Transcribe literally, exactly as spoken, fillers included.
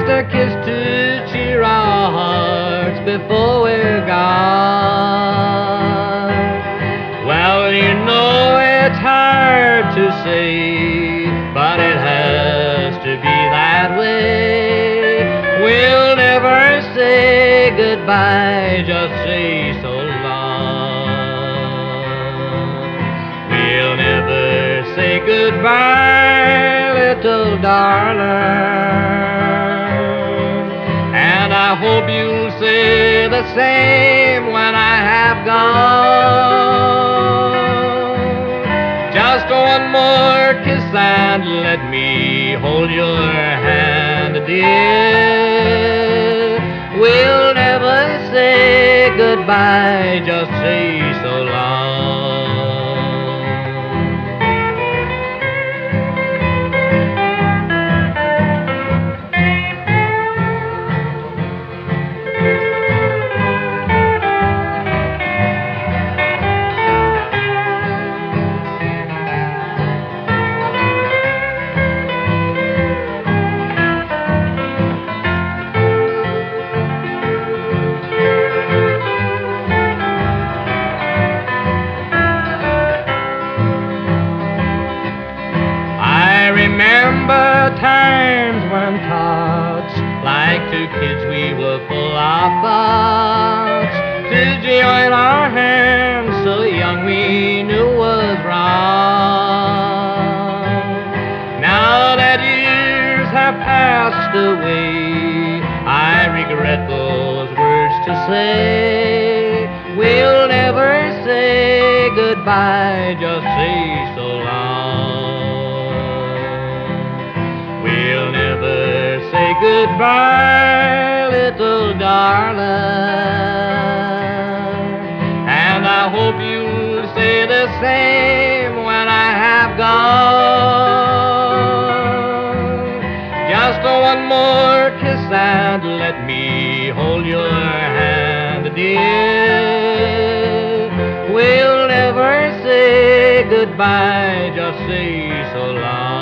just a kiss to cheer our hearts before we're gone. Well, you know it's hard to say, but it has to be that way. We'll never say goodbye, just say so long. We'll never say goodbye, little darling. And I hope you'll say the same when I have gone. Just one more kiss and let me hold your hand, dear. We'll never say goodbye, just say so long. Remember times when tots, like two kids, we were full of thoughts to join our hands, so young we knew was wrong. Now that years have passed away, I regret those words to say. We'll never say goodbye, just say so long. We'll never say goodbye, little darling. And I hope you'll say the same when I have gone. Just one more kiss and let me hold your hand, dear. We'll never say goodbye, just say so long.